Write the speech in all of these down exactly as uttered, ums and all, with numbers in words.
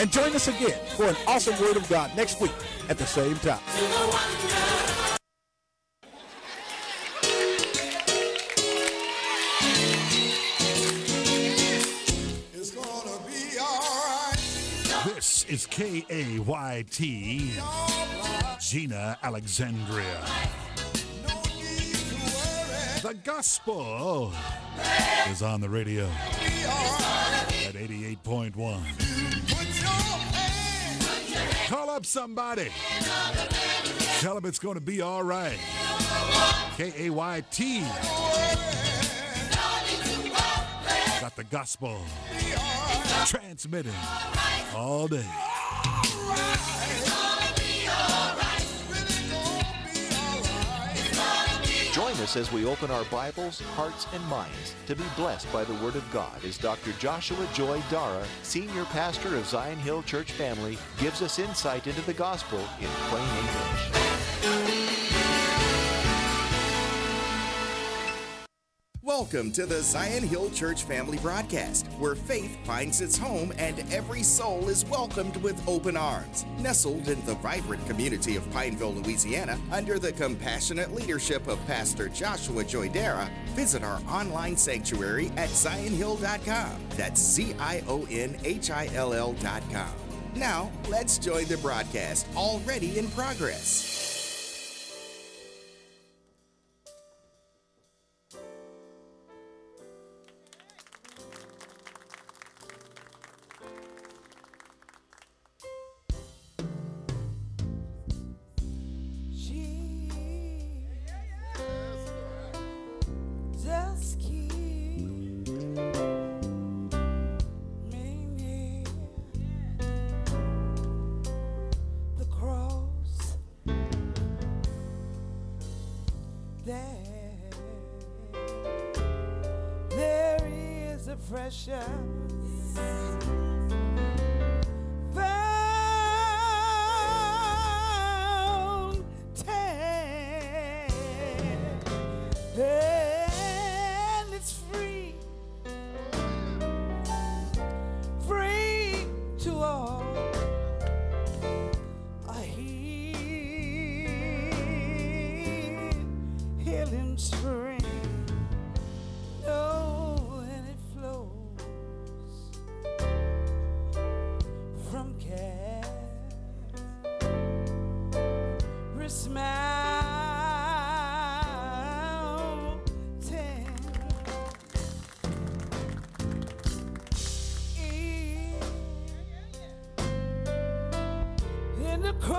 And join us again for an awesome Word of God next week at the same time. It's gonna be all right. This is K A Y T, Gina Alexandria. No need to worry. The gospel is on the radio Be all right. at eighty-eight point one. Put your hand. Call up somebody. Tell them it's going to be all right. K A Y T. Got the gospel transmitting all day. Join us as we open our Bibles, hearts, and minds to be blessed by the Word of God as Doctor Joshua Joy Dara, Senior Pastor of Zion Hill Church Family, gives us insight into the gospel in plain English. Welcome to the Zion Hill Church Family Broadcast, where faith finds its home and every soul is welcomed with open arms. Nestled in the vibrant community of Pineville, Louisiana, under the compassionate leadership of Pastor Joshua Joy Dara, visit our online sanctuary at zion hill dot com. That's Z I O N H I L L dot com. Now, let's join the broadcast already in progress. Just keep me near the cross. There, there is a precious and it's free, free to all. A heal, healing stream, oh, and it flows from Calvary's smile. Cross,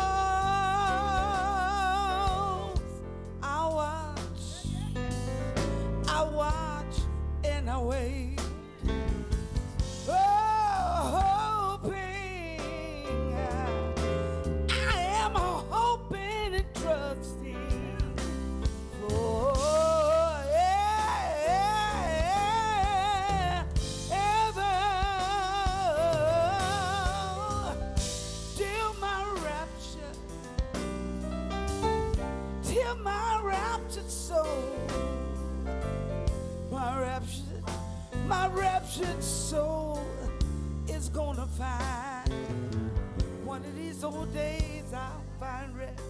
I watch, I watch and I wait, oh, hoping, I am hoping and trusting for ever, till my rapture, till my raptured soul, my raptured, my raptured soul is gonna find one of these old days I'll find rest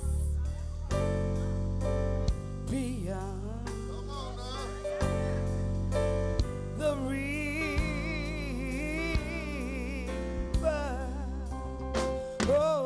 beyond the river. Oh,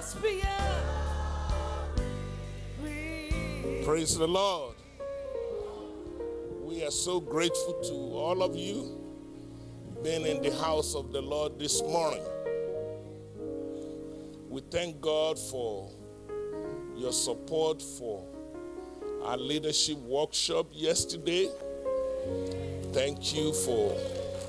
must be a reason. Praise the Lord. We are so grateful to all of you being in the house of the Lord this morning. We thank God for your support for our leadership workshop yesterday. Thank you for,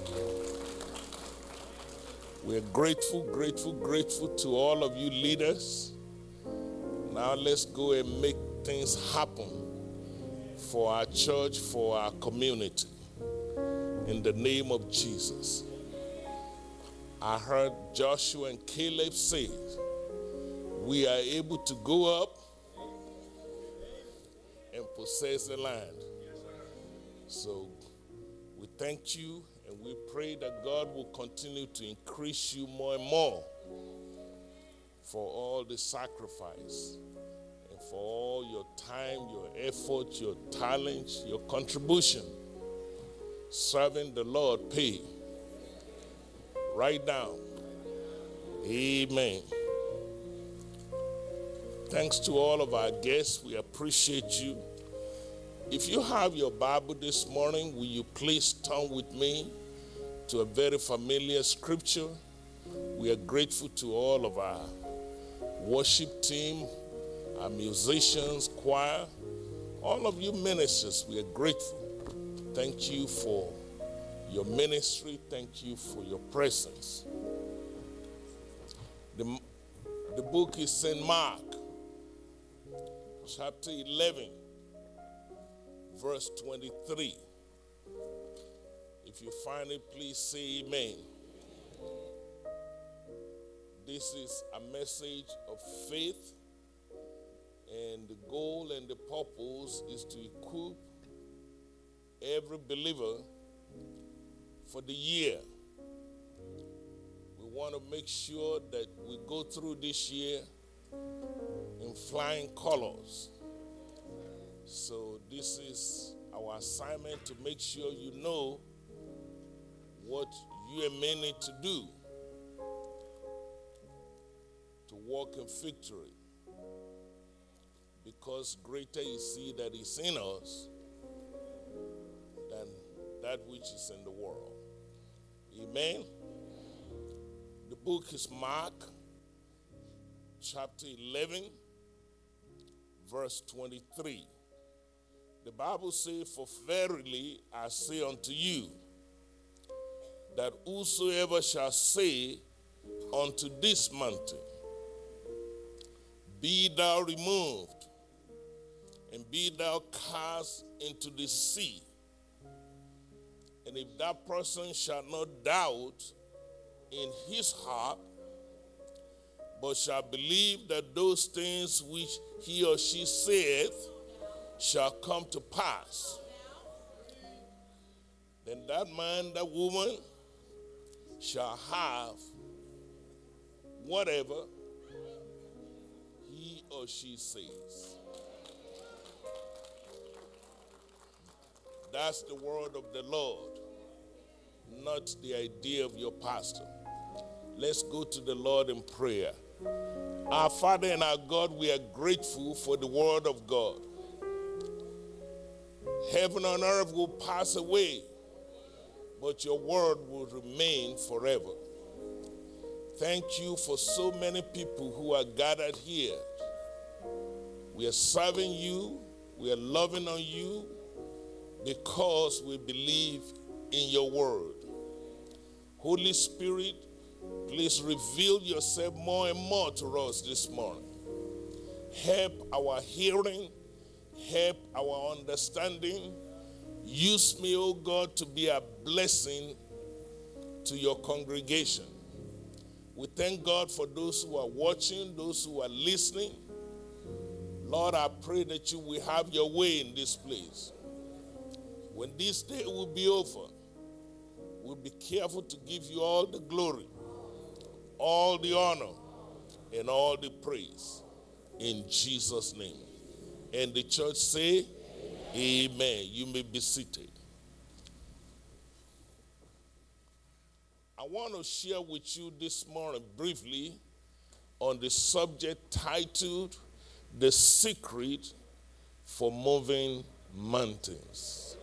we're grateful, grateful, grateful to all of you leaders. Now let's go and make things happen for our church, for our community. In the name of Jesus. I heard Joshua and Caleb say, we are able to go up and possess the land. So we thank you and we pray that God will continue to increase you more and more for all the sacrifice and for all your time, your effort, your talent, your contribution. Serving the Lord pay. Right now. Amen. Thanks to all of our guests. We appreciate you. If you have your Bible this morning, will you please turn with me to a very familiar scripture? We are grateful to all of our worship team, our musicians, choir, all of you ministers. We are grateful. Thank you for your ministry. Thank you for your presence. The, the book is Saint Mark, chapter eleven, verse twenty-three. If you find it, please say amen. This is a message of faith, and the goal and the purpose is to equip every believer for the year. We want to make sure that we go through this year in flying colors. So this is our assignment, to make sure you know what you and me need to do to walk in victory. Because greater is He that is in us than that which is in the world. Amen. The book is Mark, chapter eleven, verse twenty-three. The Bible says, for verily I say unto you, that whosoever shall say unto this mountain, be thou removed, and be thou cast into the sea, and if that person shall not doubt in his heart, but shall believe that those things which he or she saith shall come to pass, then that man, that woman shall have whatever he or she says. That's the word of the Lord, not the idea of your pastor. Let's go to the Lord in prayer. Our Father and our God, we are grateful for the word of God. Heaven and earth will pass away, but your word will remain forever. Thank you for so many people who are gathered here. We are serving you, we are loving on you, because we believe in your word. Holy Spirit, please reveal yourself more and more to us this morning. Help our hearing, help our understanding. Use me, O God, to be a blessing to your congregation. We thank God for those who are watching, those who are listening. Lord, I pray that you will have your way in this place. When this day will be over, we'll be careful to give you all the glory, all the honor, and all the praise. In Jesus' name. And the church say, amen. Amen. You may be seated. I want to share with you this morning briefly on the subject titled The Secret for Moving Mountains.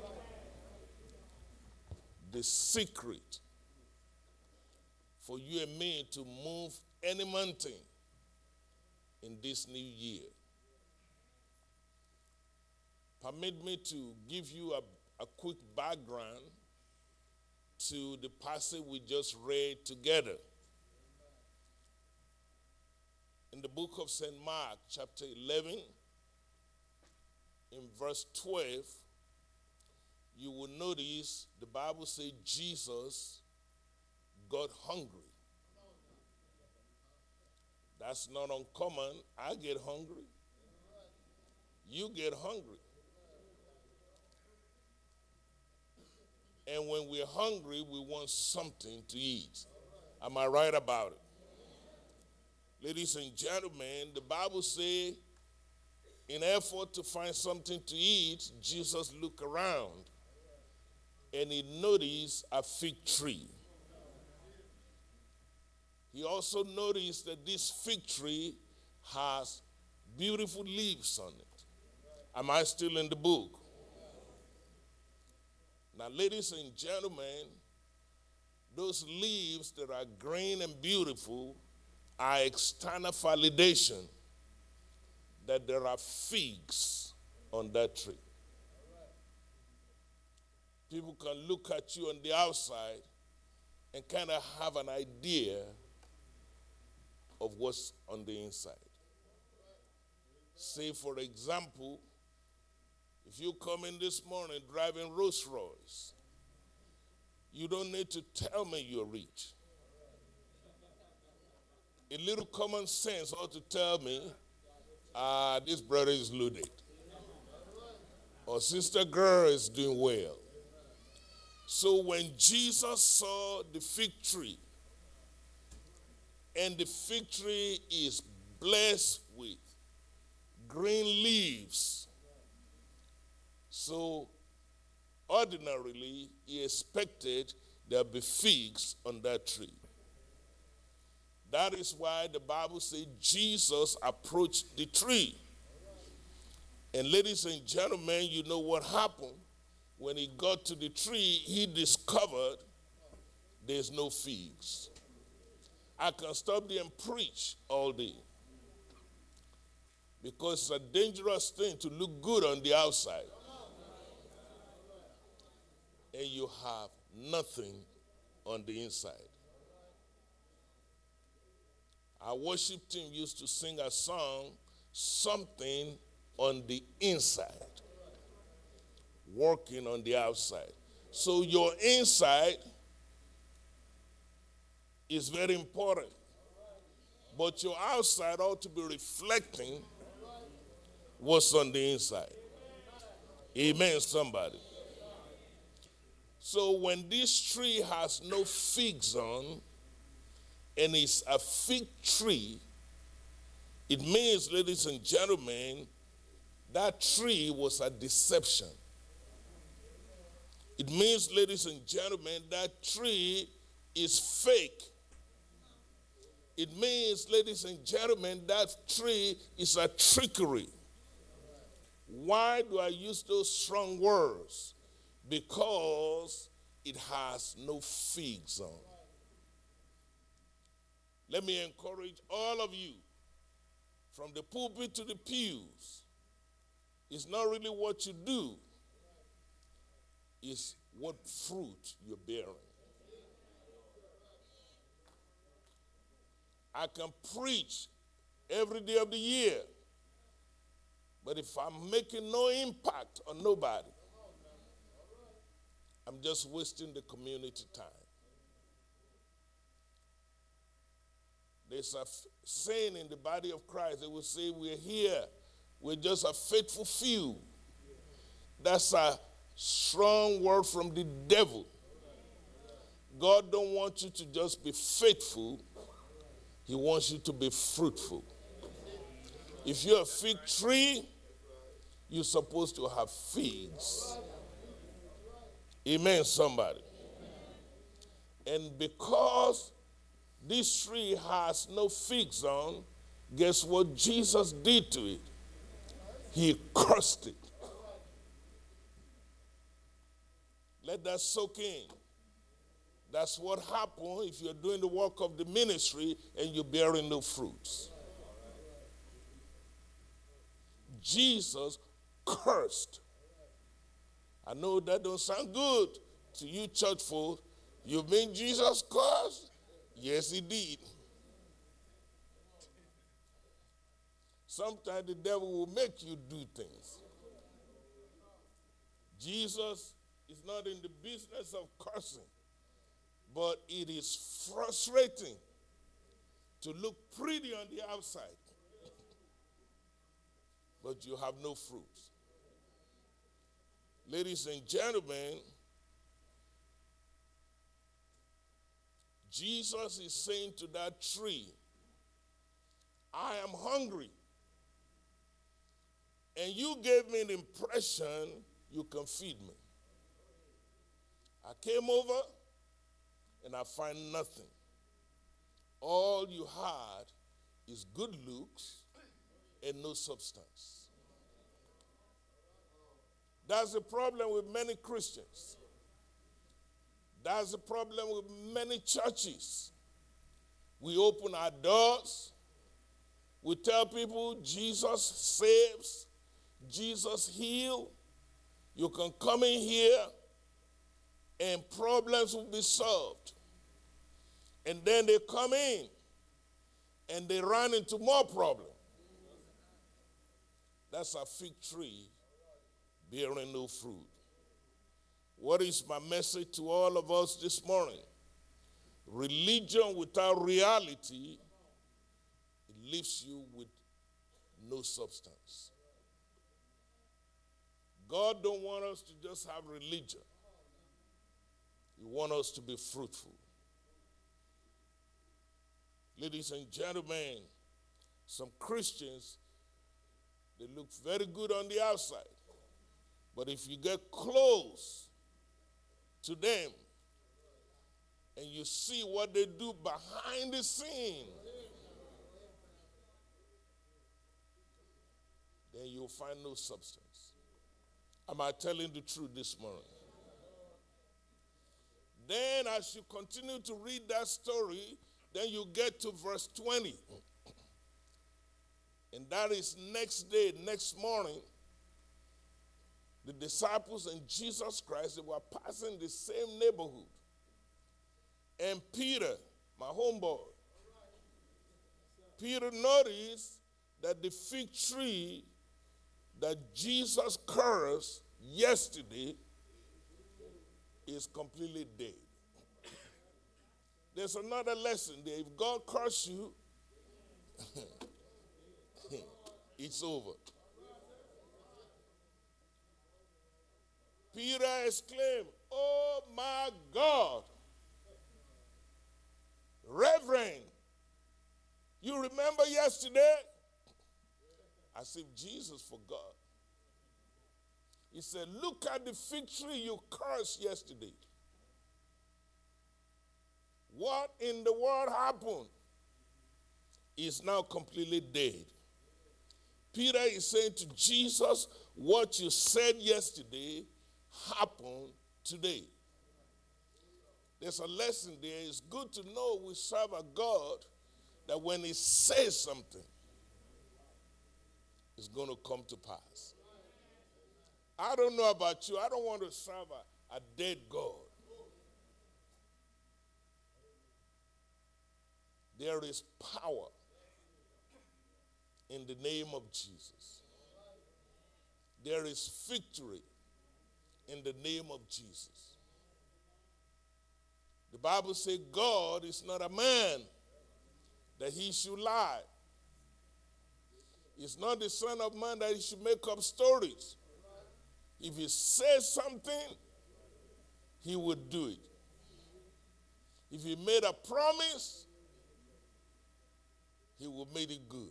The secret for you and me to move any mountain in this new year. Permit me to give you a, a quick background to the passage we just read together. In the book of Saint Mark, chapter eleven, in verse twelve, you will notice the Bible says Jesus got hungry. That's not uncommon. I get hungry. You get hungry. And when we're hungry, we want something to eat. Am I right about it? Ladies and gentlemen, the Bible says, in effort to find something to eat, Jesus looked around and he noticed a fig tree. He also noticed that this fig tree has beautiful leaves on it. Am I still in the book? Now, ladies and gentlemen, those leaves that are green and beautiful are external validation that there are figs on that tree. People can look at you on the outside and kind of have an idea of what's on the inside. Say, for example, if you come in this morning driving Rolls Royce, you don't need to tell me you're rich. A little common sense ought to tell me, ah, this brother is loaded. Or sister girl is doing well. So when Jesus saw the fig tree, and the fig tree is blessed with green leaves, so ordinarily he expected there'll be figs on that tree. That is why the Bible says Jesus approached the tree. And ladies and gentlemen, you know what happened? When he got to the tree, he discovered there's no figs. I can stop there and preach all day, because it's a dangerous thing to look good on the outside and you have nothing on the inside. Our worship team used to sing a song, something on the inside, working on the outside. So your inside is very important, but your outside ought to be reflecting what's on the inside. Amen, somebody. So when this tree has no figs on, and it's a fig tree, it means, ladies and gentlemen, that tree was a deception. It means, ladies and gentlemen, that tree is fake. It means, ladies and gentlemen, that tree is a trickery. Why do I use those strong words? Because it has no figs on. Let me encourage all of you, from the pulpit to the pews, it's not really what you do, it's what fruit you're bearing. I can preach every day of the year, but if I'm making no impact on nobody, I'm just wasting the community time. There's a f- saying in the body of Christ, they will say, we're here, we're just a faithful few. That's a strong word from the devil. God don't want you to just be faithful, he wants you to be fruitful. If you're a fig tree, you're supposed to have figs. Amen, somebody. And because this tree has no figs on, guess what Jesus did to it? He cursed it. Let that soak in. That's what happens if you're doing the work of the ministry and you're bearing no fruits. Jesus cursed. I know that don't sound good to you church folk. You mean Jesus cursed? Yes, he did. Sometimes the devil will make you do things. Jesus is not in the business of cursing, but it is frustrating to look pretty on the outside, but you have no fruits. Ladies and gentlemen, Jesus is saying to that tree, I am hungry. And you gave me an impression you can feed me. I came over and I find nothing. All you had is good looks and no substance. That's the problem with many Christians. That's the problem with many churches. We open our doors. We tell people Jesus saves, Jesus heals. You can come in here and problems will be solved. And then they come in and they run into more problems. That's a fig tree bearing no fruit. What is my message to all of us this morning? Religion without reality, it leaves you with no substance. God don't want us to just have religion. He wants us to be fruitful. Ladies and gentlemen, some Christians, they look very good on the outside. But if you get close to them and you see what they do behind the scene, then you'll find no substance. Am I telling the truth this morning? Then as you continue to read that story, then you get to verse twenty. And that is next day, next morning, the disciples and Jesus Christ, they were passing the same neighborhood. And Peter, my homeboy, Peter noticed that the fig tree that Jesus cursed yesterday is completely dead. There's another lesson there. If God curses you, it's over. Peter exclaimed, oh my God, Reverend, you remember yesterday? As if Jesus forgot. He said, look at the fig tree you cursed yesterday. What in the world happened? It's now completely dead. Peter is saying to Jesus, what you said yesterday happened today. There's a lesson there. It's good to know we serve a God that when he says something, it's going to come to pass. I don't know about you. I don't want to serve a, a dead God. There is power in the name of Jesus. There is victory in the name of Jesus. The Bible says God is not a man that he should lie. He's not the son of man that he should make up stories. If he says something, he would do it. If he made a promise, he will make it good.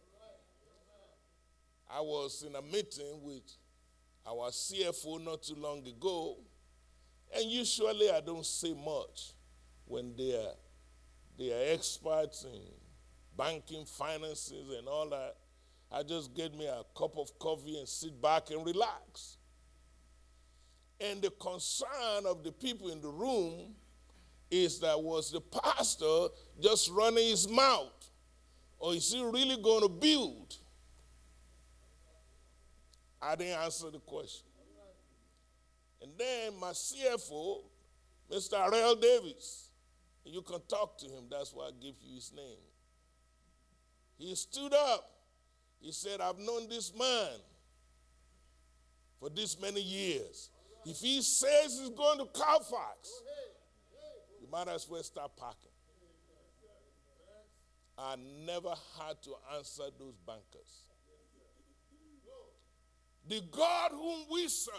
I was in a meeting with our C F O not too long ago, and usually I don't say much when they are, They are experts in banking, finances, and all that. I just get me a cup of coffee and sit back and relax. And the concern of the people in the room is that, was the pastor just running his mouth? Or is he really going to build? I didn't answer the question. And then my C F O, Mister Ariel Davis, you can talk to him, that's why I give you his name. He stood up. He said, I've known this man for this many years. If he says he's going to Carfax, you might as well start packing. I never had to answer those bankers. The God whom we serve,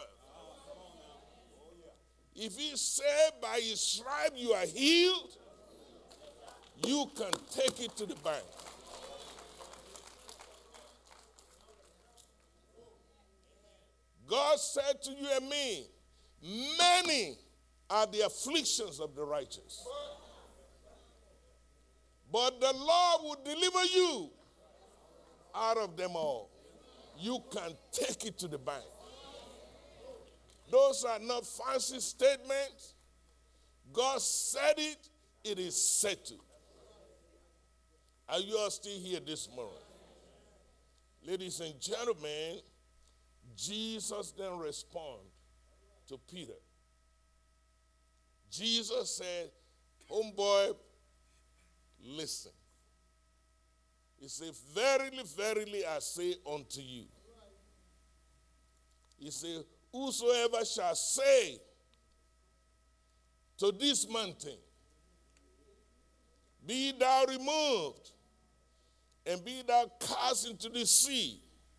if he said by his stripe you are healed, you can take it to the bank. God said to you and me, many are the afflictions of the righteous, but the Lord will deliver you out of them all. You can take it to the bank. Those are not fancy statements. God said it, it is settled. Are you all still here this morning? Ladies and gentlemen, Jesus then responded to Peter. Jesus said, homeboy, listen. He said, verily, verily, I say unto you. He said, whosoever shall say to this mountain, be thou removed, and be thou cast into the sea.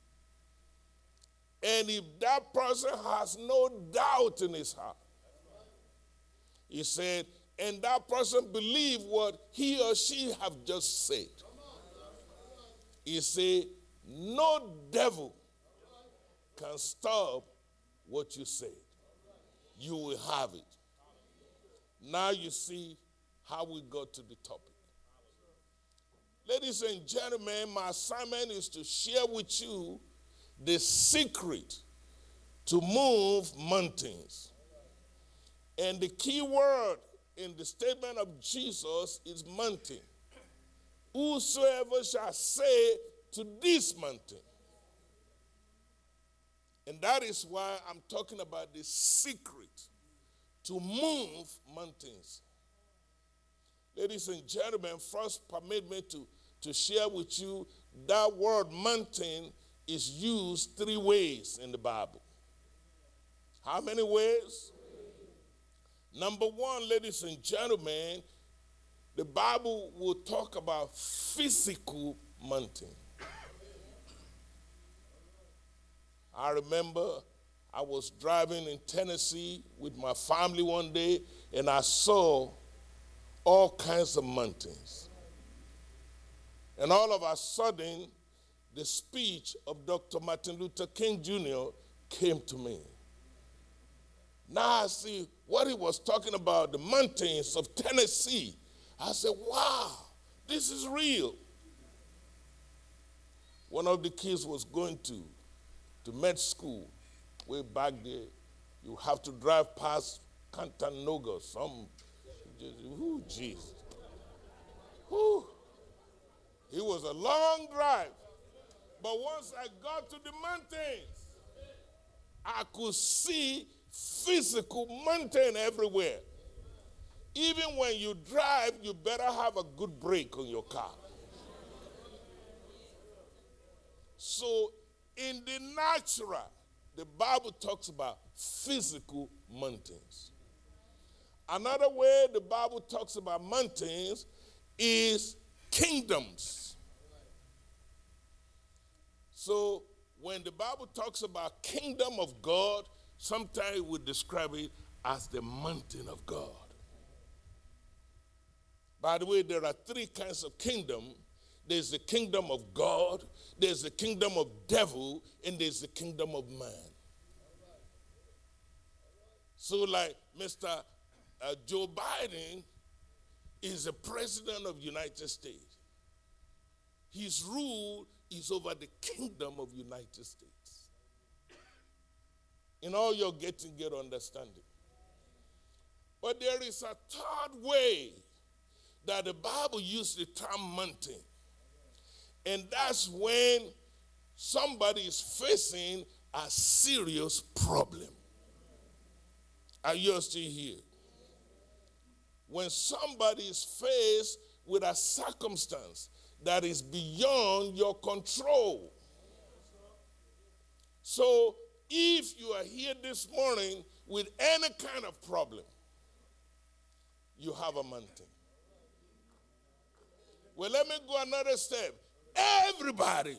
And if that person has no doubt in his heart, he said, and that person believe what he or she have just said, he said, no devil can stop what you said. You will have it. Now you see how we got to the topic. Ladies and gentlemen, my assignment is to share with you the secret to move mountains. And the key word in the statement of Jesus is mountain. Whosoever shall say to this mountain. And that is why I'm talking about the secret to move mountains. Ladies and gentlemen, first permit me to, to share with you that word mountain is used three ways in the Bible. How many ways? Number one, ladies and gentlemen, the Bible will talk about physical mountain. I remember I was driving in Tennessee with my family one day, and I saw all kinds of mountains. And all of a sudden, the speech of Doctor Martin Luther King Junior came to me. Now I see what he was talking about, the mountains of Tennessee. I said, wow, this is real. One of the kids was going to, to med school way back there. You have to drive past Cantanooga, some, ooh, Jesus. Ooh. It was a long drive. But once I got to the mountains, I could see physical mountain everywhere. Even when you drive, you better have a good brake on your car. So in the natural, the Bible talks about physical mountains. Another way the Bible talks about mountains is kingdoms. So when the Bible talks about kingdom of God, sometimes we describe it as the mountain of God. By the way, there are three kinds of kingdom. There's the kingdom of God, there's the kingdom of devil, and there's the kingdom of man. So like Mister Uh, Joe Biden is the president of the United States. His rule is over the kingdom of the United States. In all your getting, get understanding. But there is a third way that the Bible uses the term mountain. And that's when somebody is facing a serious problem. Are you still here? When somebody is faced with a circumstance that is beyond your control. So if you are here this morning with any kind of problem, you have a mountain. Well, let me go another step. Everybody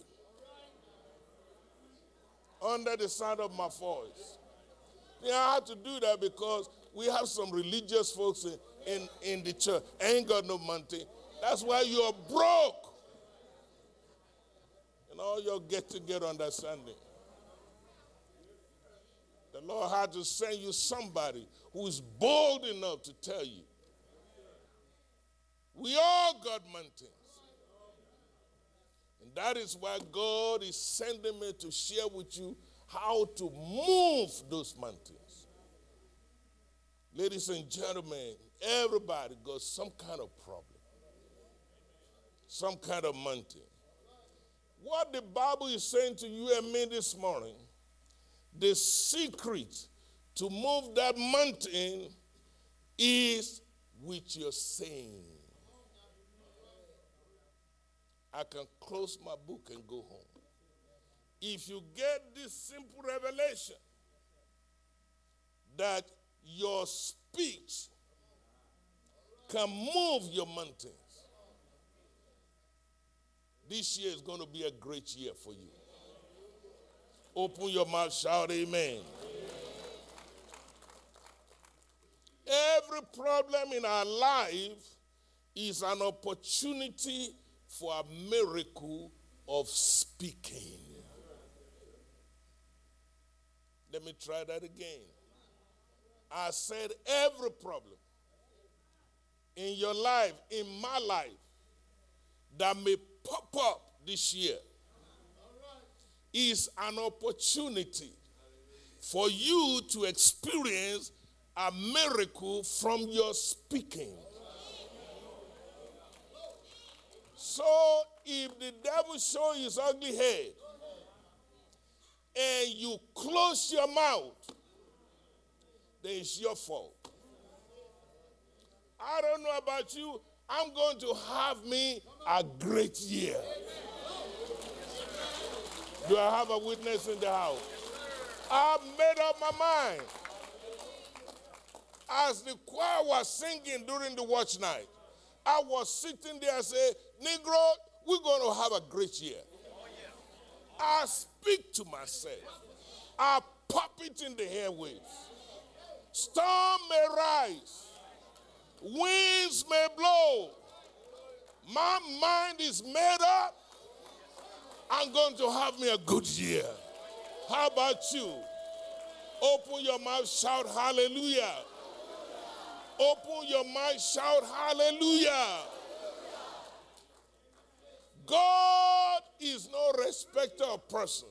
under the sound of my voice. Yeah, I have to do that because we have some religious folks in, in, in the church. Ain't got no mountain. That's why you're broke. And all you're getting get understanding. The Lord had to send you somebody who is bold enough to tell you. We all got mountains. And that is why God is sending me to share with you how to move those mountains. Ladies and gentlemen, everybody got some kind of problem. Some kind of mountain. What the Bible is saying to you and me this morning, the secret to move that mountain is with your saying. I can close my book and go home. If you get this simple revelation that your speech can move your mountains, this year is going to be a great year for you. Open your mouth, shout amen. Every problem in our life is an opportunity for a miracle of speaking. Let me try that again. I said every problem in your life, in my life, that may pop up this year is an opportunity for you to experience a miracle from your speaking. So if the devil shows his ugly head and you close your mouth, then it's your fault. I don't know about you, I'm going to have me a great year. Do I have a witness in the house? I made up my mind. As the choir was singing during the watch night, I was sitting there and said, Negro, we're going to have a great year. I speak to myself. I pop it in the airwaves. Storm may rise. Winds may blow. My mind is made up. I'm going to have me a good year. How about you? Open your mouth, shout hallelujah. Open your mouth, shout hallelujah. God is no respecter of person.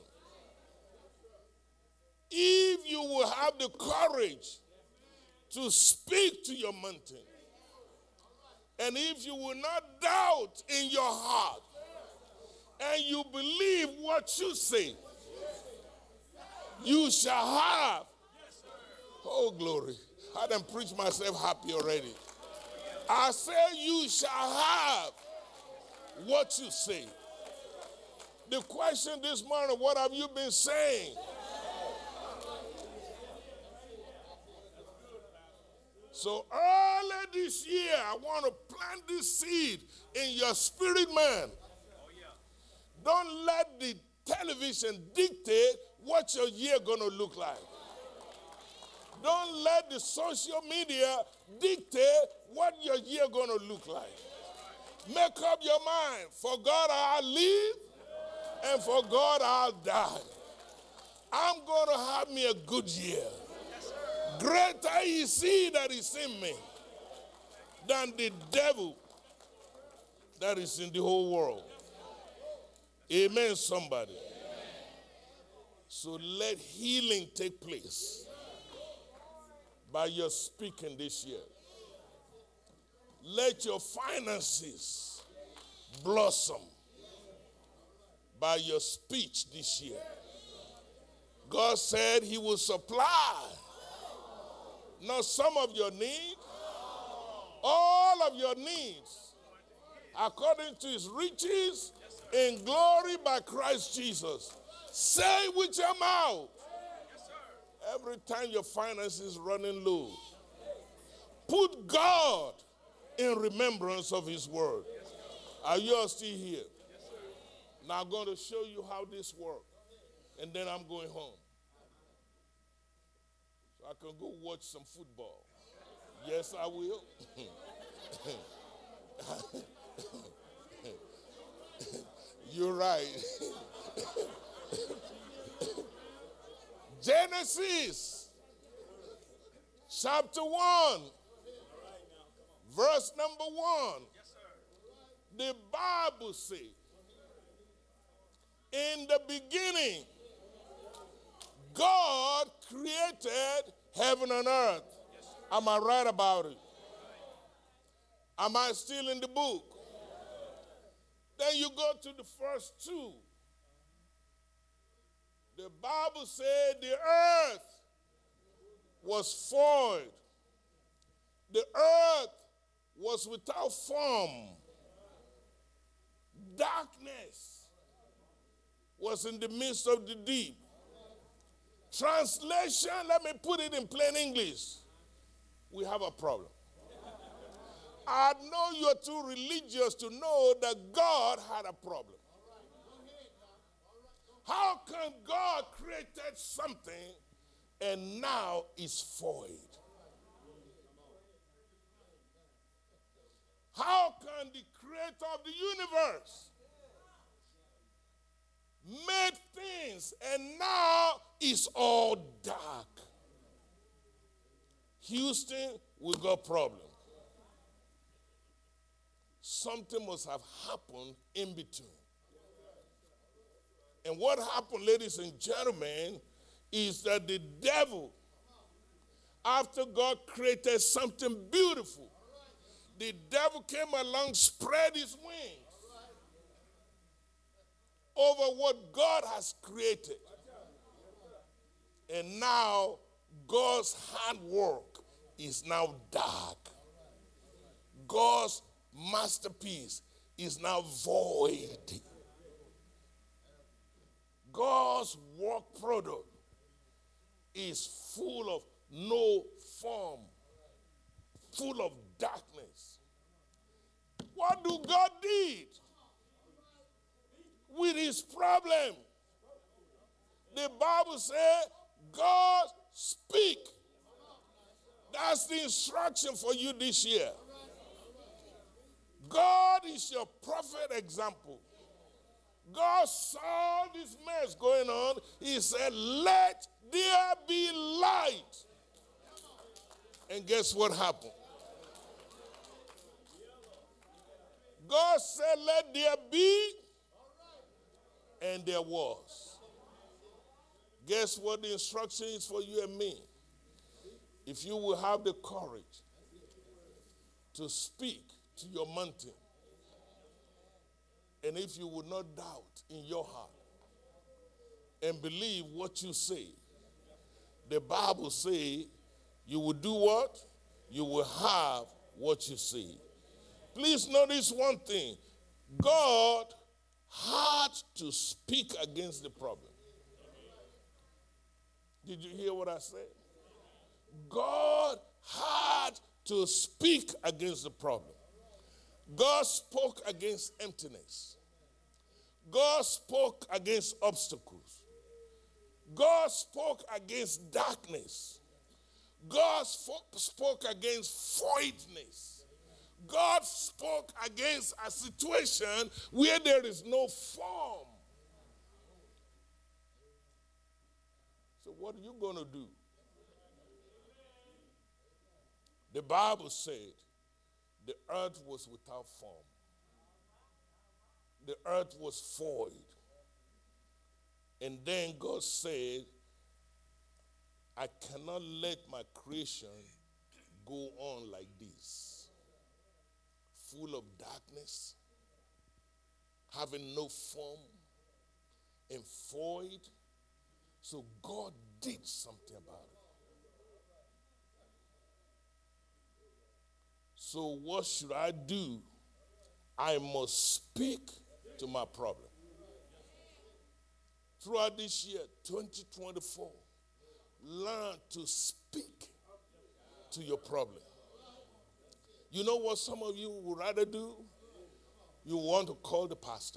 If you will have the courage to speak to your mountain, and if you will not doubt in your heart, and you believe what you say, you shall have. Oh, glory. I done preached myself happy already. I say you shall have what you say. The question this morning, what have you been saying? So early this year, I want to plant this seed in your spirit, man. Don't let the television dictate what your year gonna look like. Don't let the social media dictate what your year gonna look like. Make up your mind. For God I'll live, and for God I'll die. I'm gonna have me a good year. Greater is He that is in me than the devil that is in the whole world. Amen, somebody. So let healing take place by your speaking this year. Let your finances blossom by your speech this year. God said he will supply not some of your needs, all of your needs, according to his riches in glory by Christ Jesus. Say with your mouth, every time your finances running low, put God in remembrance of his word. Are you all still here? Now I'm going to show you how this works, and then I'm going home. So I can go watch some football. Yes, I will. You're right. Genesis chapter one, verse number one. The Bible says, in the beginning, God created heaven and earth. Am I right about it? Am I still in the book? Then you go to the first two. The Bible said the earth was void. The earth was without form. Darkness was in the midst of the deep. Translation, let me put it in plain English. We have a problem. I know you're too religious to know that God had a problem. How can God created something and now it's void? How can the creator of the universe made things and now it's all dark? Houston, we got problem. Something must have happened in between. And what happened, ladies and gentlemen, is that the devil, after God created something beautiful, the devil came along, spread his wings over what God has created. And now God's handwork is now dark. God's masterpiece is now void. God's work product is full of no form, full of darkness. What do God did with his problem? The Bible says, God speak. That's the instruction for you this year. God is your perfect example. God saw this mess going on. He said, let there be light. And guess what happened? God said, let there be, and there was. Guess what the instruction is for you and me? If you will have the courage to speak to your mountain, and if you will not doubt in your heart and believe what you say, the Bible says you will do what? You will have what you say. Please notice one thing. God had to speak against the problem. Did you hear what I said? God had to speak against the problem. God spoke against emptiness. God spoke against obstacles. God spoke against darkness. God spoke against voidness. God spoke against a situation where there is no form. So what are you going to do? The Bible said the earth was without form. The earth was void. And then God said, I cannot let my creation go on like this, full of darkness, having no form, and void. So God did something about it. So what should I do? I must speak to my problem. Throughout this year, twenty twenty-four, learn to speak to your problem. You know what some of you would rather do? You want to call the pastor.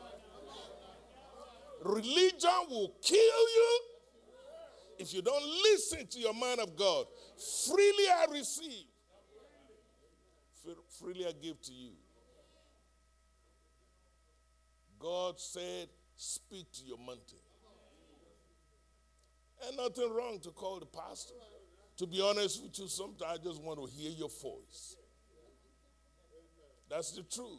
Religion will kill you if you don't listen to your man of God. Freely I receive, freely I give to you. God said, speak to your mountain. And nothing wrong to call the pastor. To be honest with you, sometimes I just want to hear your voice. That's the truth.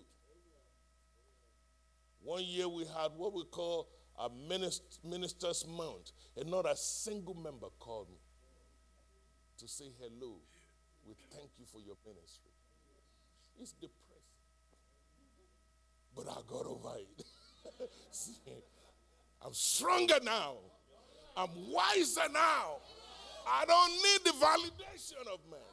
One year we had what we call a minister, minister's mount, and not a single member called me to say hello. We thank you for your ministry. It's depressing. But I got over it. See, I'm stronger now. I'm wiser now. I don't need the validation of man.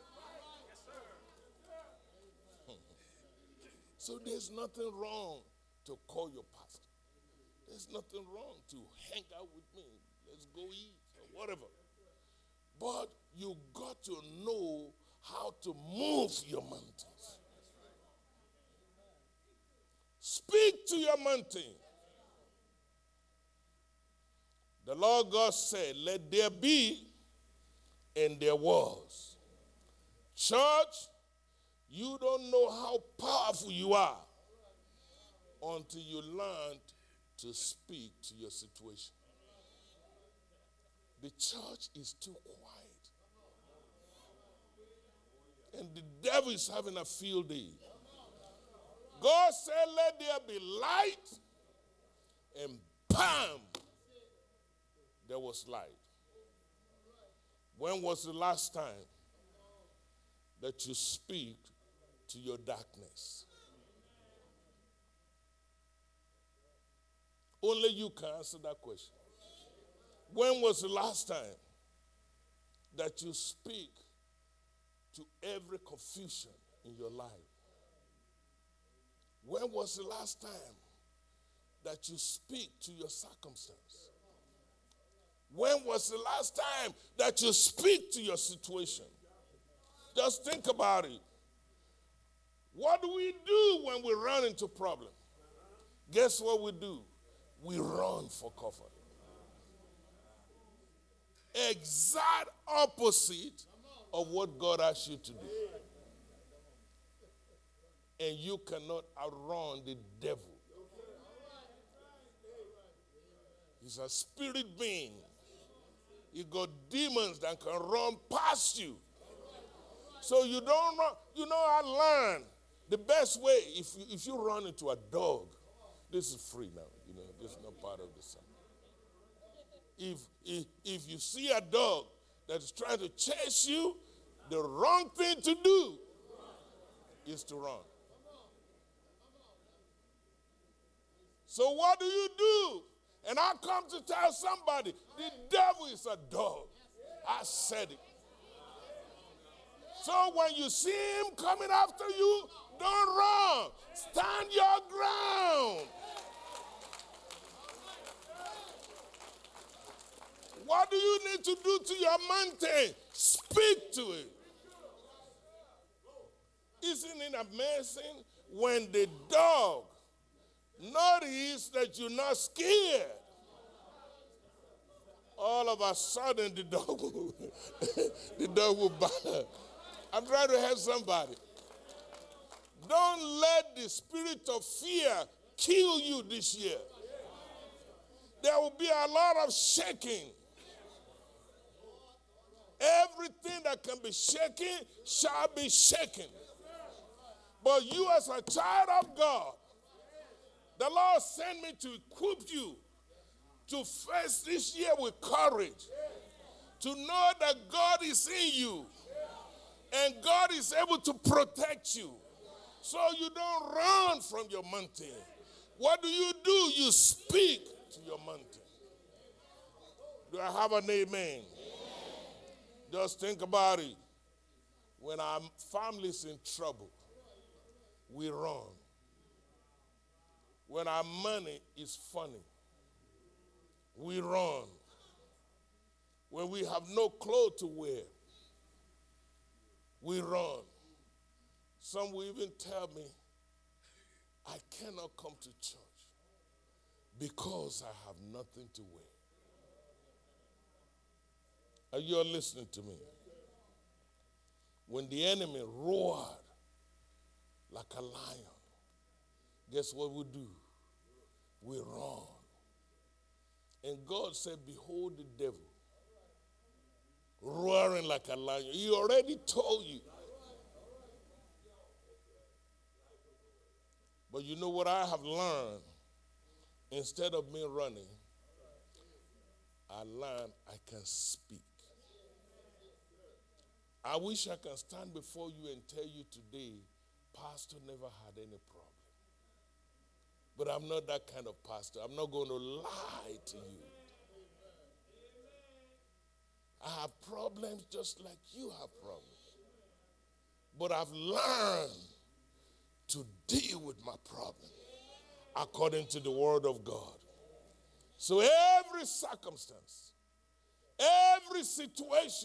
So there's nothing wrong to call your pastor. There's nothing wrong to hang out with me. Let's go eat or whatever. But you got to know how to move your mountains. Speak to your mountain. The Lord God said, let there be, and there was. Church, you don't know how powerful you are until you learn to speak to your situation. The church is too quiet. And the devil is having a field day. God said, let there be light, and bam, there was light. When was the last time that you speak to your darkness? Only you can answer that question. When was the last time that you speak to every confusion in your life? When was the last time that you speak to your circumstance? When was the last time that you speak to your situation? Just think about it. What do we do when we run into problem? Guess what we do? We run for cover. Exact opposite of what God asked you to do. And you cannot outrun the devil. He's a spirit being. He got demons that can run past you. So you don't run. You know, I learned the best way, if you, if you run into a dog, this is free now, you know, this is not part of the sermon. If, if, if you see a dog that is trying to chase you, the wrong thing to do is to run. So what do you do? And I come to tell somebody, the devil is a dog. I said it. So when you see him coming after you, don't run. Stand your ground. What do you need to do to your mountain? Speak to it. Isn't it amazing when the dog notice that you're not scared? All of a sudden, the dog will, the dog will bark. I'm trying to help somebody. Don't let the spirit of fear kill you this year. There will be a lot of shaking. Everything that can be shaken shall be shaken. But you as a child of God, the Lord sent me to equip you to face this year with courage, to know that God is in you and God is able to protect you so you don't run from your mountain. What do you do? You speak to your mountain. Do I have an amen? Amen. Just think about it. When our family's in trouble, we run. When our money is funny, we run. When we have no clothes to wear, we run. Some will even tell me, I cannot come to church because I have nothing to wear. Are you all listening to me? When the enemy roared like a lion, guess what we do? We run. And God said, behold the devil roaring like a lion. He already told you. But you know what I have learned? Instead of me running, I learned I can speak. I wish I can stand before you and tell you today, Pastor never had any problem. But I'm not that kind of pastor. I'm not going to lie to you. I have problems just like you have problems. But I've learned to deal with my problem according to the word of God. So every circumstance, every situation,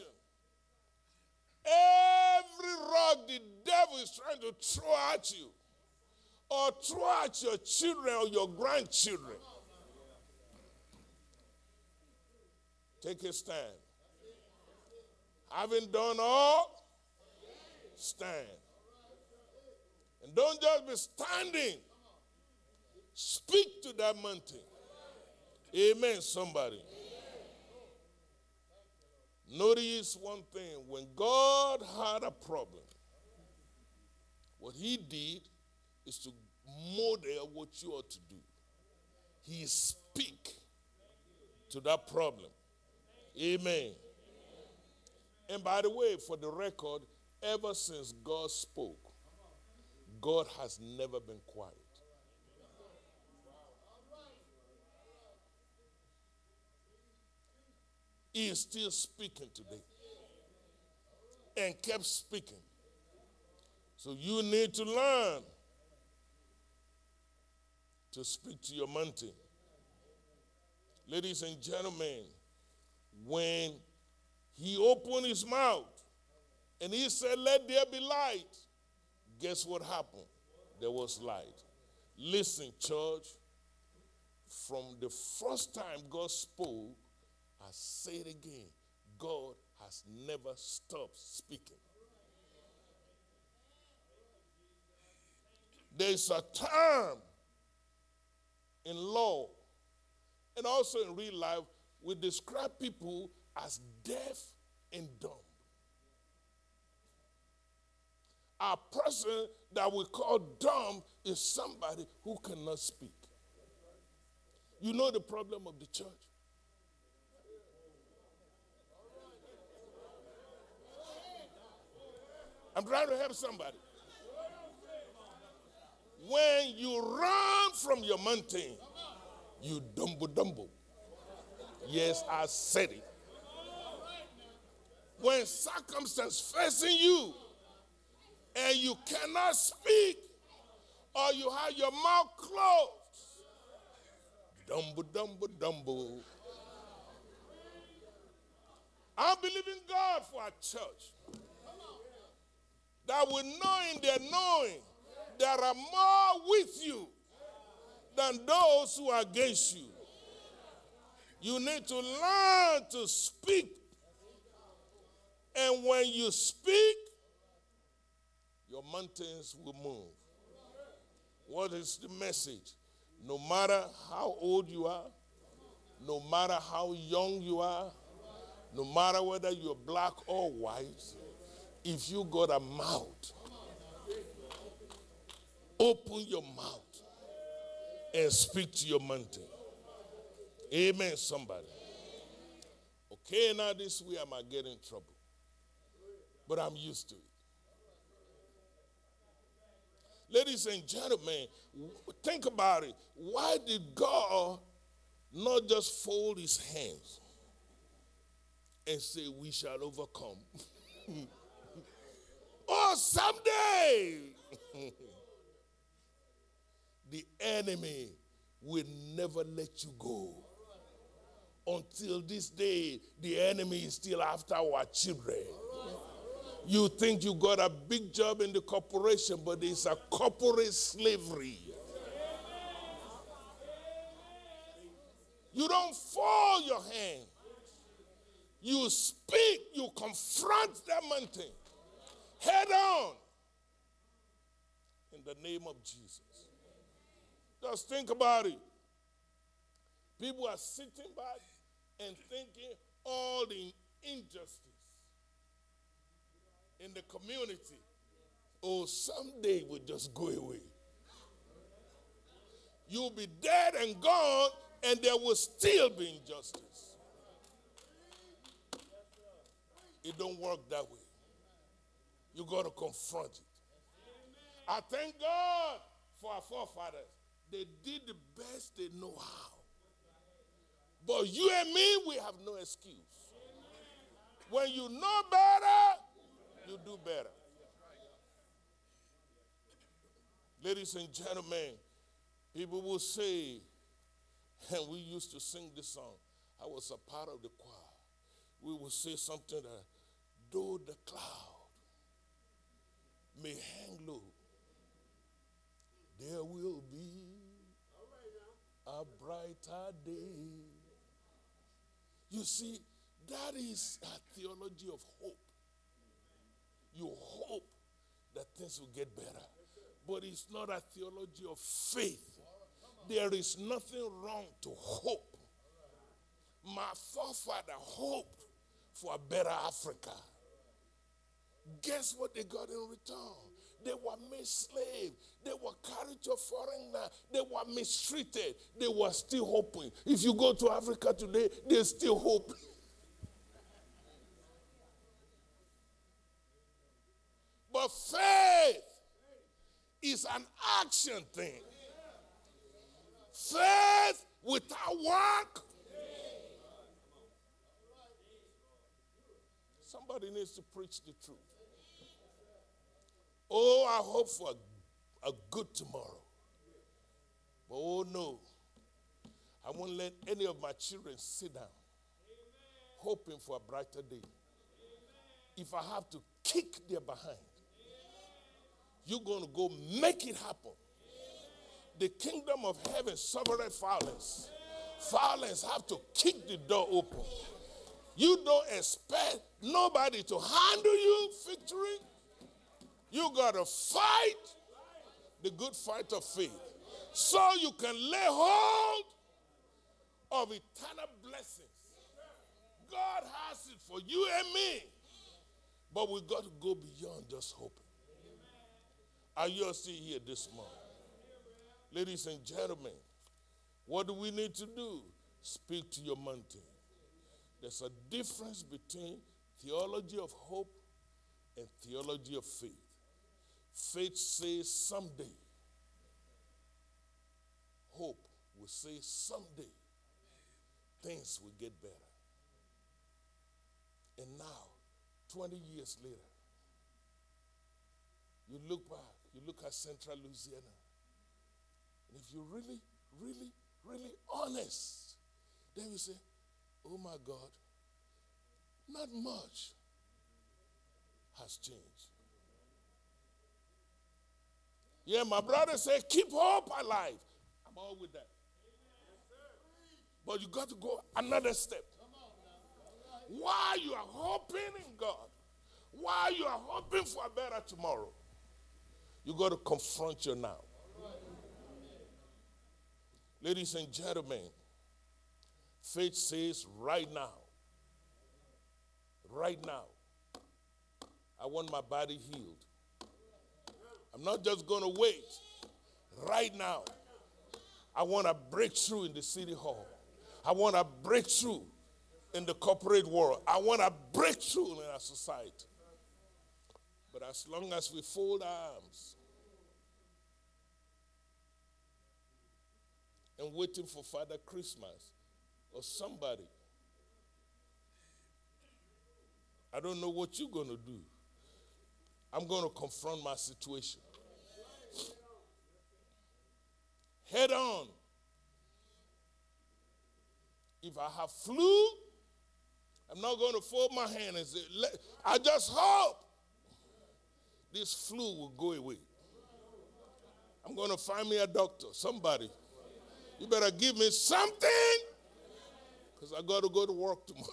every rock the devil is trying to throw at you, or throw at your children or your grandchildren, take a stand. Having done all, stand. And don't just be standing. Speak to that mountain. Amen, somebody. Notice one thing. When God had a problem, what he did is to model what you ought to do. He speak to that problem. Amen. And by the way, for the record, ever since God spoke, God has never been quiet. He is still speaking today and kept speaking. So you need to learn to speak to your mountain. Ladies and gentlemen, when he opened his mouth and he said, let there be light, guess what happened? There was light. Listen, church, from the first time God spoke, I say it again, God has never stopped speaking. There's a term in law and also in real life, we describe people as deaf and dumb. A person that we call dumb is somebody who cannot speak. You know the problem of the church? I'm trying to help somebody. When you run from your mountain, you dumbo dumbo. Yes, I said it. When circumstance facing you and you cannot speak or you have your mouth closed, dumbo dumbo dumbo. I'm believing God for a church that will know in their knowing there are more with you than those who are against you. You need to learn to speak. And when you speak, your mountains will move. What is the message? No matter how old you are, no matter how young you are, no matter whether you're black or white, if you got a mouth, Open your mouth and speak to your mountain. Amen, somebody. Okay, now this way I might get in trouble. But I'm used to it. Ladies and gentlemen, think about it. Why did God not just fold his hands and say, we shall overcome? Oh, someday the enemy will never let you go. Until this day, the enemy is still after our children. You think you got a big job in the corporation, but it's a corporate slavery. You don't fold your hand. You speak, you confront that mountain head on in the name of Jesus. Just think about it. People are sitting back and thinking all the injustice in the community, oh, someday will just go away. You'll be dead and gone, and there will still be injustice. It don't work that way. You got to confront it. I thank God for our forefathers. They did the best they know how. But you and me, we have no excuse. When you know better, you do better. Ladies and gentlemen, people will say, and we used to sing this song. I was a part of the choir. We would say something that, though the cloud may hang low, there will be a brighter day. You see, that is a theology of hope. You hope that things will get better. But it's not a theology of faith. There is nothing wrong to hope. My forefather hoped for a better Africa. Guess what they got in return? They were made slaves. They were carried to a foreign land. They were mistreated. They were still hoping. If you go to Africa today, they still hope. But faith is an action thing. Faith without work. Somebody needs to preach the truth. Oh, I hope for a, a good tomorrow. But oh no, I won't let any of my children sit down hoping for a brighter day. If I have to kick their behind, you're going to go make it happen. The kingdom of heaven suffereth violence. Violence have to kick the door open. You don't expect nobody to handle you victory. You got to fight the good fight of faith so you can lay hold of eternal blessings. God has it for you and me. But we got to go beyond just hoping. Are you still here this morning? Ladies and gentlemen, what do we need to do? Speak to your mountain. There's a difference between theology of hope and theology of faith. Faith says someday. Hope will say someday things will get better. And now, twenty years later, you look back, you look at Central Louisiana, and if you're really, really, really honest, then you say, oh my God, not much has changed. Yeah, my brother said, keep hope alive. I'm all with that. But you got to go another step. While you are hoping in God, while you are hoping for a better tomorrow, you got to confront your now. Ladies and gentlemen, faith says right now, right now, I want my body healed. I'm not just going to wait Right now, I want a breakthrough in the city hall. I want a breakthrough in the corporate world. I want a breakthrough in our society. But as long as we fold our arms and waiting for Father Christmas or somebody, I don't know what you're going to do. I'm going to confront my situation head on. If I have flu, I'm not going to fold my hand and say, I just hope this flu will go away. I'm going to find me a doctor, somebody. You better give me something because I got to go to work tomorrow.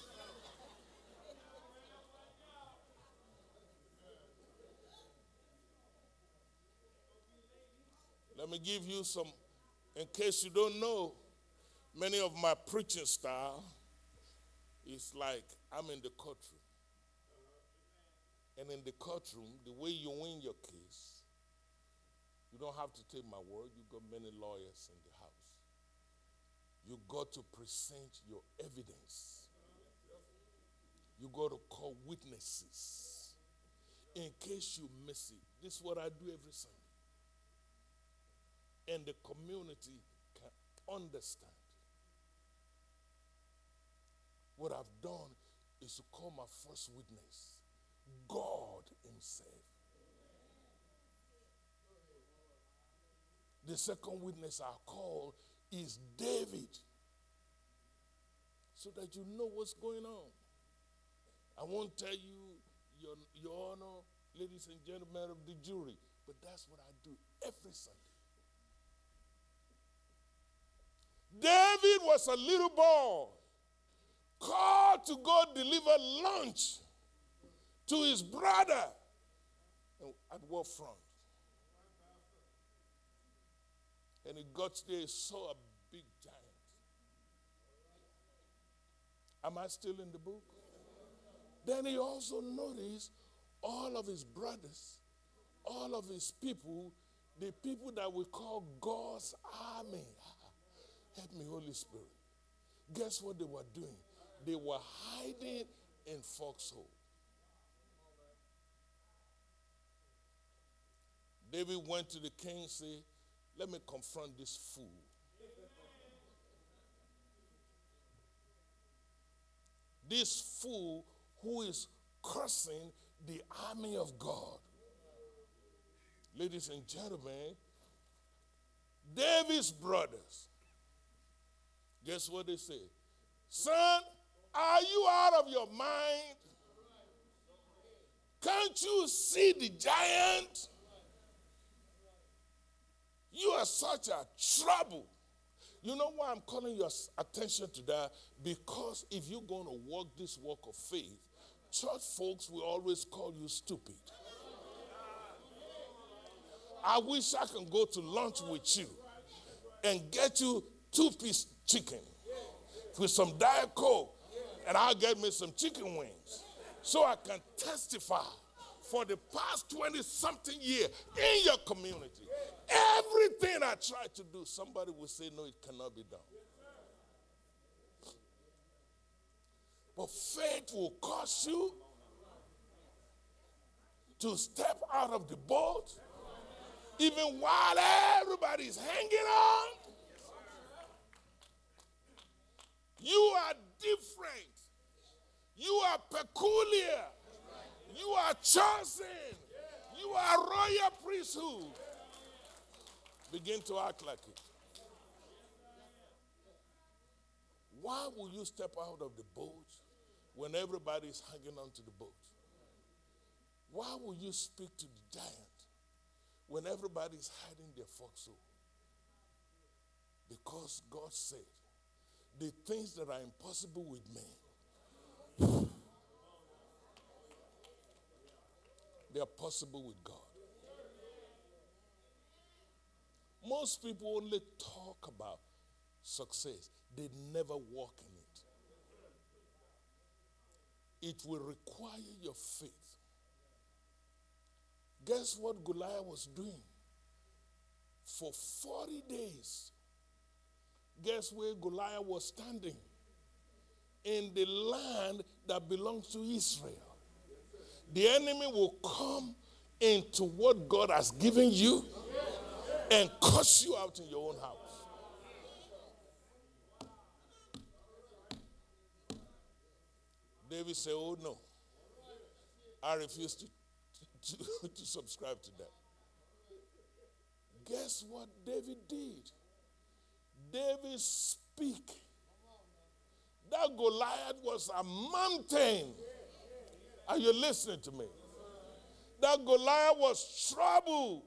Let me give you some, in case you don't know, many of my preaching style is like I'm in the courtroom. And in the courtroom, the way you win your case, you don't have to take my word. You've got many lawyers in the house. You got to present your evidence. You got to call witnesses. In case you miss it, this is what I do every Sunday. And the community can understand. What I've done is to call my first witness, God himself. The second witness I call is David, so that you know what's going on. I won't tell you, your, your honor, ladies and gentlemen of the jury, but that's what I do every Sunday. David was a little boy called to go deliver lunch to his brother at war front. And he got there, he saw a big giant. Am I still in the book? Then he also noticed all of his brothers, all of his people, the people that we call God's army. Help me, Holy Spirit. Guess what they were doing? They were hiding in foxhole. David went to the king and said, let me confront this fool. This fool who is cursing the army of God. Ladies and gentlemen, David's brothers, guess what they say? Son, are you out of your mind? Can't you see the giant? You are such a trouble. You know why I'm calling your attention to that? Because if you're going to walk this walk of faith, church folks will always call you stupid. I wish I can go to lunch with you and get you two-piece chicken with some Diet Coke, and I'll get me some chicken wings so I can testify for the past twenty-something years in your community. Everything I try to do, somebody will say, no, it cannot be done. But faith will cause you to step out of the boat even while everybody's hanging on. You are different. You are peculiar. You are chosen. You are royal priesthood. Begin to act like it. Why will you step out of the boat when everybody is hanging on to the boat? Why will you speak to the giant when everybody is hiding their foxhole? Because God said, the things that are impossible with men, they are possible with God. Most people only talk about success. They never walk in it. It will require your faith. Guess what Goliath was doing? for forty days. Guess where Goliath was standing? In the land that belongs to Israel. The enemy will come into what God has given you and curse you out in your own house. David said, oh no, I refuse to, to, to subscribe to that. Guess what David did? David speak. That Goliath was a mountain. Are you listening to me? That Goliath was trouble.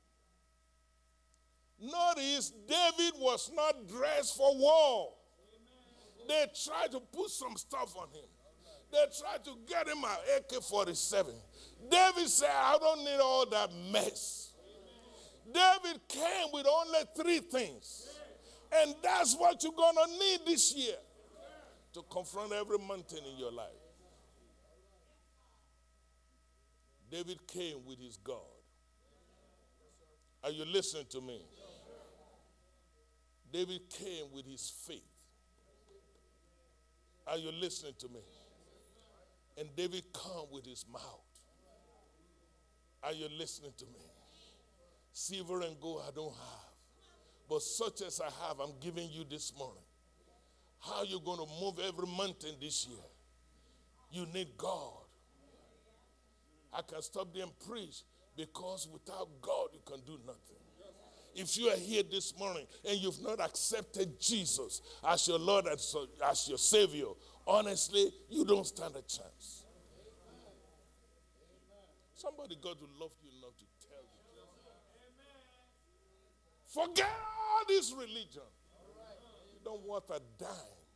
Notice David was not dressed for war. They tried to put some stuff on him. They tried to get him an A K forty-seven. David said, I don't need all that mess. David came with only three things. And that's what you're going to need this year to confront every mountain in your life. David came with his God. Are you listening to me? David came with his faith. Are you listening to me? And David come with his mouth. Are you listening to me? Silver and gold I don't have, but such as I have, I'm giving you this morning. How are you going to move every mountain this year? You need God. I can stop there and preach because without God, you can do nothing. If you are here this morning and you've not accepted Jesus as your Lord and as your Savior, honestly, you don't stand a chance. Somebody God will love you enough to tell you. Forget all this religion. You don't want a dime.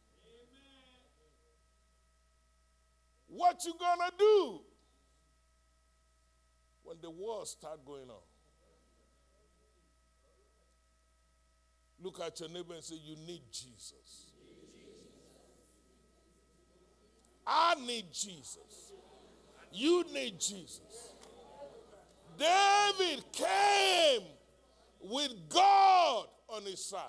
What you gonna do when the wars start going on? Look at your neighbor and say, you need Jesus. I need Jesus. You need Jesus. David came with God on his side.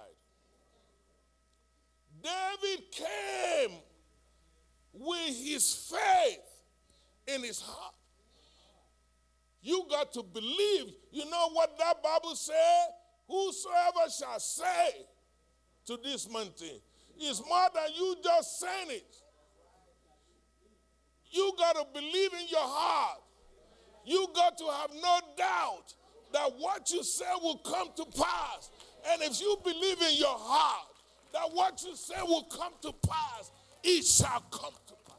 David came with his faith in his heart. You got to believe. You know what that Bible says? Whosoever shall say to this mountain is more than you just saying it. You got to believe in your heart. You got to have no doubt that what you say will come to pass. And if you believe in your heart that what you say will come to pass, it shall come to pass.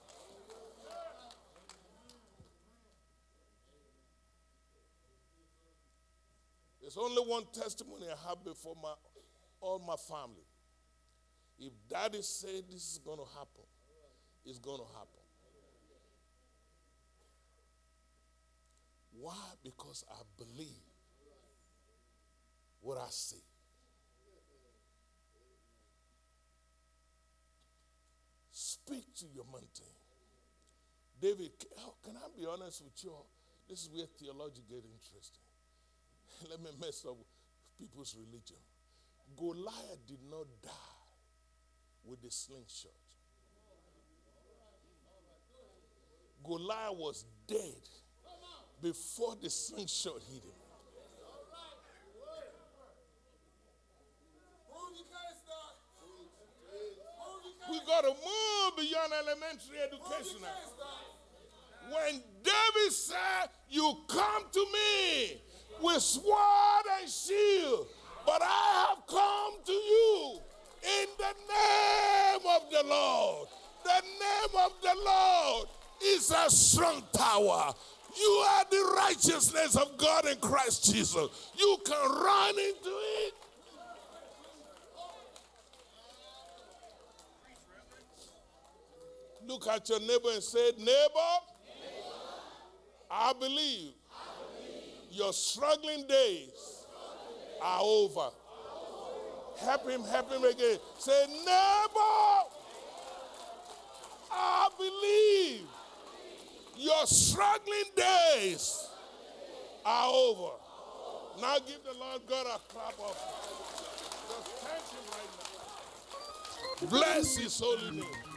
There's only one testimony I have before my, all my family. If daddy said this is going to happen, it's going to happen. Why? Because I believe what I see. Speak to your mountain. David, oh, can I be honest with you? This is where theology gets interesting. Let me mess up people's religion. Goliath did not die with the slingshot. Goliath was dead before the slingshot hit him. We got to move beyond elementary education now. When David said, you come to me with sword and shield, but I have come to you in the name of the Lord. The name of the Lord is a strong tower. You are the righteousness of God in Christ Jesus. You can run into it. Look at your neighbor and say, neighbor, neighbor I, believe I believe your struggling days struggling are over. Are over. Help him, help him again. Say, neighbor, I believe your struggling days are over. Now give the Lord God a clap of. Just thank him right now. Bless his holy name.